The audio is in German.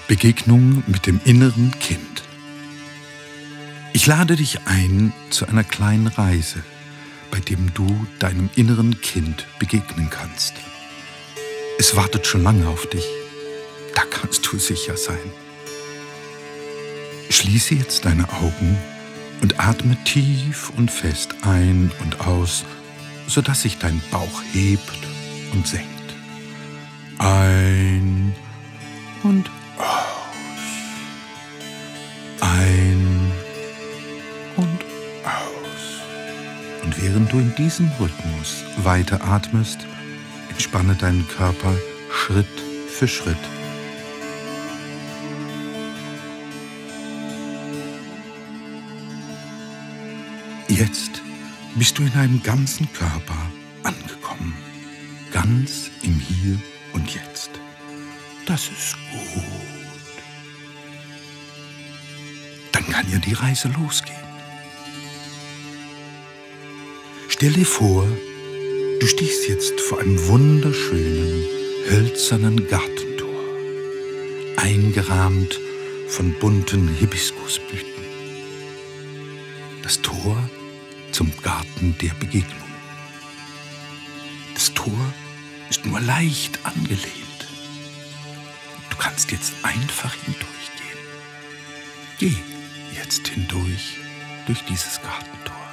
Begegnung mit dem inneren Kind. Ich lade dich ein zu einer kleinen Reise, bei dem du deinem inneren Kind begegnen kannst. Es wartet schon lange auf dich, da kannst du sicher sein. Schließe jetzt deine Augen und atme tief und fest ein und aus, sodass sich dein Bauch hebt und senkt. Ein und aus. Ein und aus. Und während du in diesem Rhythmus weiter atmest, entspanne deinen Körper Schritt für Schritt. Jetzt bist du in deinem ganzen Körper angekommen, ganz im Hier und Jetzt. Das ist gut. Dann kann ja die Reise losgehen. Stell dir vor, du stehst jetzt vor einem wunderschönen, hölzernen Gartentor, eingerahmt von bunten Hibiskusblüten. Das Tor zum Garten der Begegnung. Das Tor ist nur leicht angelehnt. Du kannst jetzt einfach hindurchgehen. Geh jetzt hindurch durch dieses Gartentor.